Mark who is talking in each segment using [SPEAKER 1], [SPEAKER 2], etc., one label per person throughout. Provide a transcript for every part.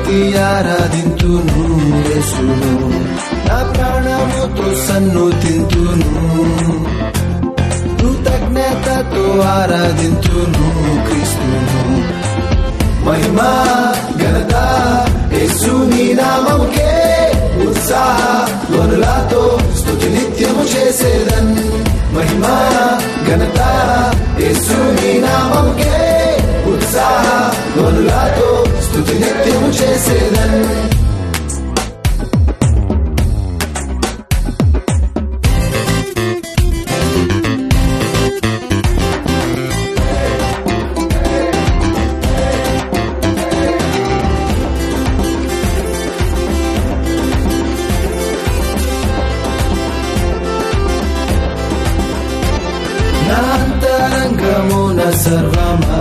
[SPEAKER 1] స్తుతి ఆరాధింతును యేసును, నా ప్రాణముతో సన్నుతింతును, కృతజ్ఞతతో ఆరాధింతును క్రీస్తును. మహిమా ఘనత యేసుని నామముకే, ఉత్సాహ ధ్వనులతో స్తుతి నిత్యము చేసేదన్. మహిమా ఘనత యేసుని నామముకే, ఉత్సాహ ధ్వనులతో స్తుతి నిత్యము చేసేదన్. నాంతరంగమున సర్వమా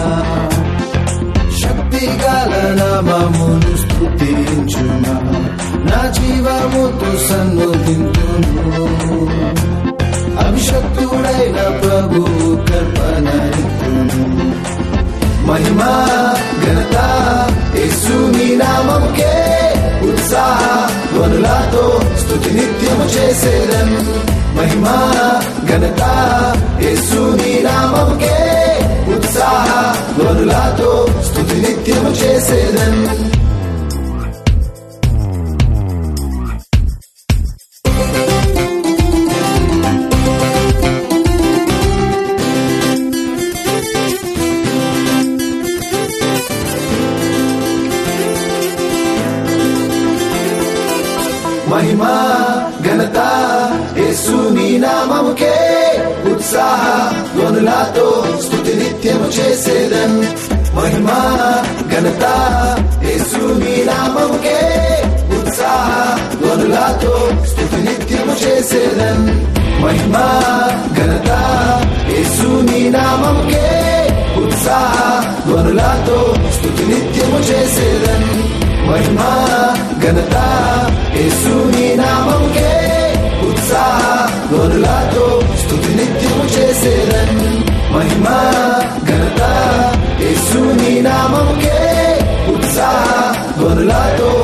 [SPEAKER 1] శక్తిగల నామమును స్తుతించుమా, నా జీవముతో సన్నుతింతును, అభిషక్తుడైన ప్రభు కల్పనరితును. మహిమా ఘనత యేసుని నామముకే, ఉత్సాహ ధ్వనులతో స్తుతి నిత్యము చేసేదన్. మహిమా ఘనత యేసుని నామముకే, ఉత్సాహ ధ్వనులతో స్తుతి నిత్యము చేసేదన్. మహిమా ఘనత యేసుని నామముకే, ఉత్సాహ ధ్వనులతో స్తుతి నిత్యము చేసేదన్. మహిమా ఘనత యేసుని నామముకే, ఉత్సాహ ధ్వనులతో స్తుతి నిత్యము చేసేదన్. మహిమా ఘనత యేసుని నామముకే, ఉత్సాహ ధ్వనులతో స్తుతి నిత్యము చేసేదన్. మహిమా ఘనత యేసుని నామముకే, ఉత్సాహ ధ్వనులతో స్తుతి నిత్యము చేసేదన్. మహిమా ఘనత యేసుని నామముకే, ఉత్సాహ ధ్వనులతో